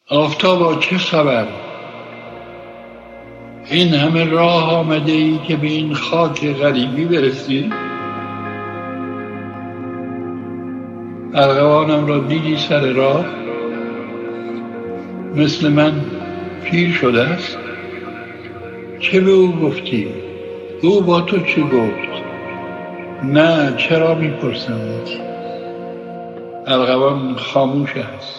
آفتابا چه خبر؟ این همه راه آمده ای که به این خاک غریبی برسی؟ ارغوانم را دیدی سر راه؟ مثل من پیر شده است؟ چه به او گفتی؟ او با تو چه گفت؟ نه، چرا میپرسمت؟ ارغوان خاموش است.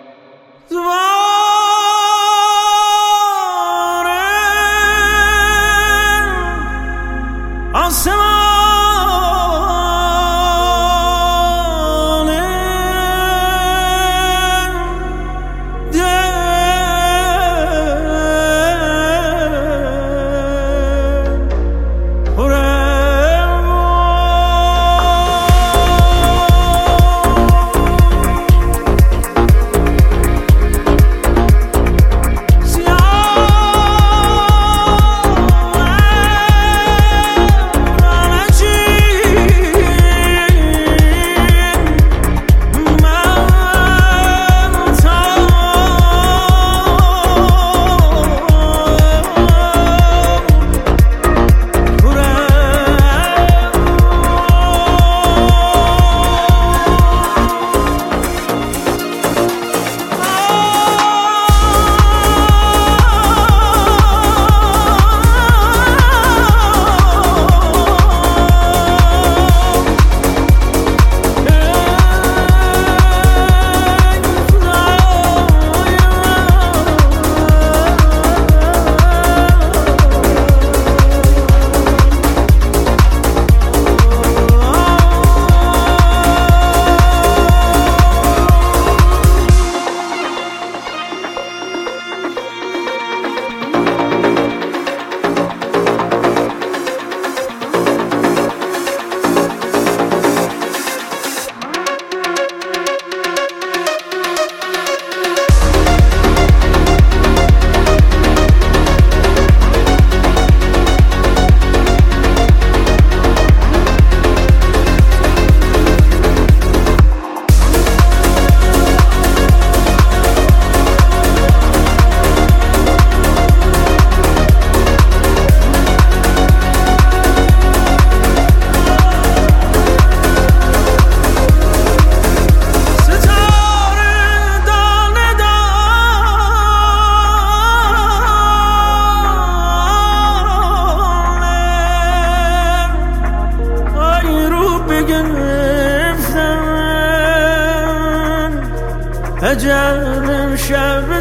عجب شب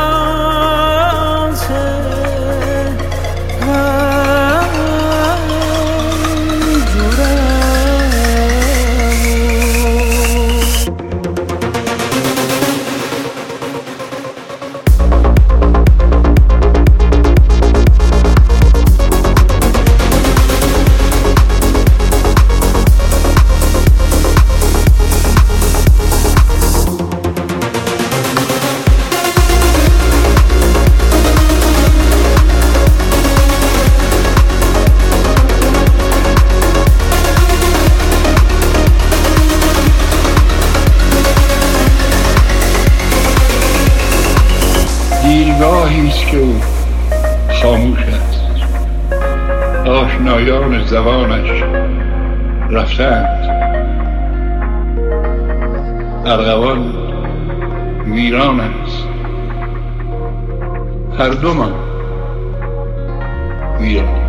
ذاته دیرگاهیست که او خاموش است. آشنایان زبانش رفتند. ارغوان ویران است. هر دومان ویران.